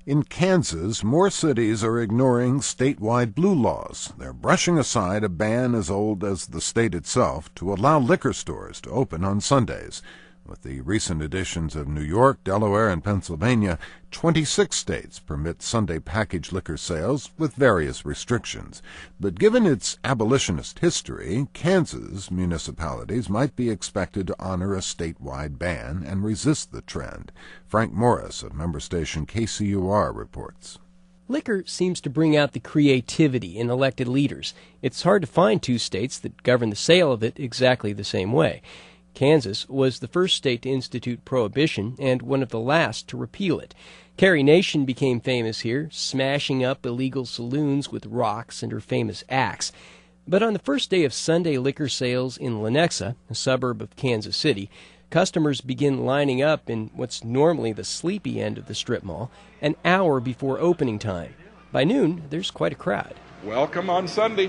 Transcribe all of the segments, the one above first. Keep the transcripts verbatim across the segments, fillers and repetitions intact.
In Kansas, more cities are ignoring statewide blue laws. They're brushing aside a ban as old as the state itself to allow liquor stores to open on Sundays. With the recent additions of New York, Delaware, and Pennsylvania, twenty-six states permit Sunday package liquor sales with various restrictions. But given its abolitionist history, Kansas municipalities might be expected to honor a statewide ban and resist the trend. Frank Morris of member station K C U R reports. Liquor seems to bring out the creativity in elected leaders. It's hard to find two states that govern the sale of it exactly the same way. Kansas was the first state to institute prohibition and one of the last to repeal it. Carrie Nation became famous here, smashing up illegal saloons with rocks and her famous axe. But on the first day of Sunday liquor sales in Lenexa, a suburb of Kansas City, customers begin lining up in what's normally the sleepy end of the strip mall an hour before opening time. By noon, there's quite a crowd. Welcome on Sunday.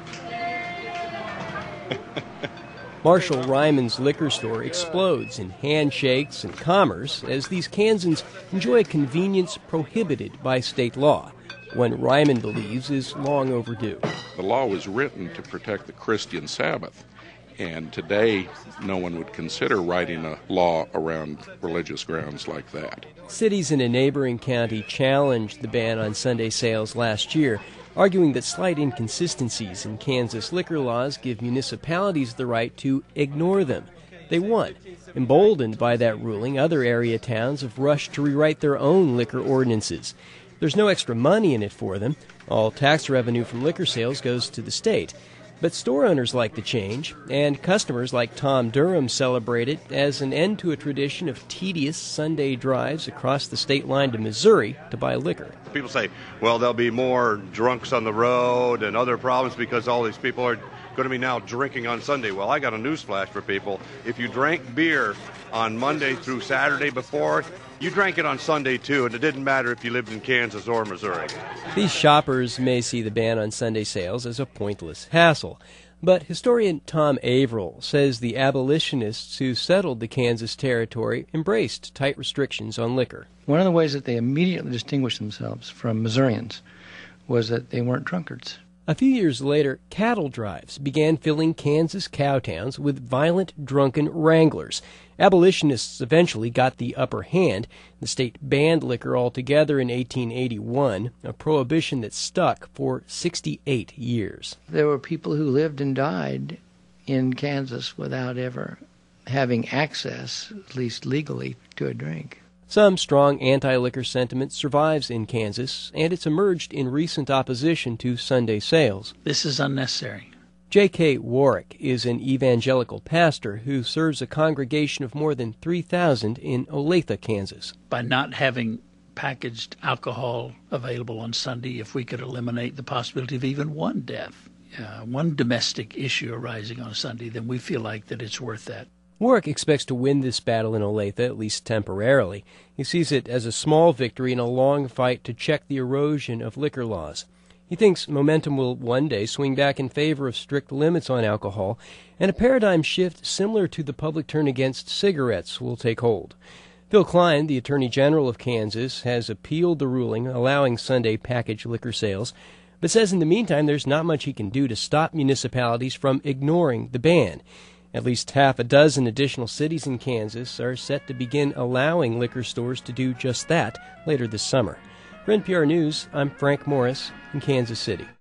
Marshall Ryman's liquor store explodes in handshakes and commerce as these Kansans enjoy a convenience prohibited by state law, one Ryman believes is long overdue. The law was written to protect the Christian Sabbath, and today no one would consider writing a law around religious grounds like that. Cities in a neighboring county challenged the ban on Sunday sales last year, arguing that slight inconsistencies in Kansas liquor laws give municipalities the right to ignore them. They won. Emboldened by that ruling, other area towns have rushed to rewrite their own liquor ordinances. There's no extra money in it for them. All tax revenue from liquor sales goes to the state. But store owners like the change, and customers like Tom Durham celebrate it as an end to a tradition of tedious Sunday drives across the state line to Missouri to buy liquor. People say, well, there'll be more drunks on the road and other problems because all these people are going to be now drinking on Sunday. Well, I got a news flash for people. If you drank beer on Monday through Saturday before, you drank it on Sunday too, and it didn't matter if you lived in Kansas or Missouri. These shoppers may see the ban on Sunday sales as a pointless hassle. But historian Tom Averill says the abolitionists who settled the Kansas territory embraced tight restrictions on liquor. One of the ways that they immediately distinguished themselves from Missourians was that they weren't drunkards. A few years later, cattle drives began filling Kansas cow towns with violent, drunken wranglers. Abolitionists eventually got the upper hand. The state banned liquor altogether in eighteen eighty-one, a prohibition that stuck for sixty-eight years. There were people who lived and died in Kansas without ever having access, at least legally, to a drink. Some strong anti-liquor sentiment survives in Kansas, and it's emerged in recent opposition to Sunday sales. This is unnecessary. J K Warwick is an evangelical pastor who serves a congregation of more than three thousand in Olathe, Kansas. By not having packaged alcohol available on Sunday, if we could eliminate the possibility of even one death, uh, one domestic issue arising on a Sunday, then we feel like that it's worth that. Warwick expects to win this battle in Olathe, at least temporarily. He sees it as a small victory in a long fight to check the erosion of liquor laws. He thinks momentum will one day swing back in favor of strict limits on alcohol, and a paradigm shift similar to the public turn against cigarettes will take hold. Phil Klein, the Attorney General of Kansas, has appealed the ruling allowing Sunday package liquor sales, but says in the meantime there's not much he can do to stop municipalities from ignoring the ban. At least half a dozen additional cities in Kansas are set to begin allowing liquor stores to do just that later this summer. For N P R News, I'm Frank Morris in Kansas City.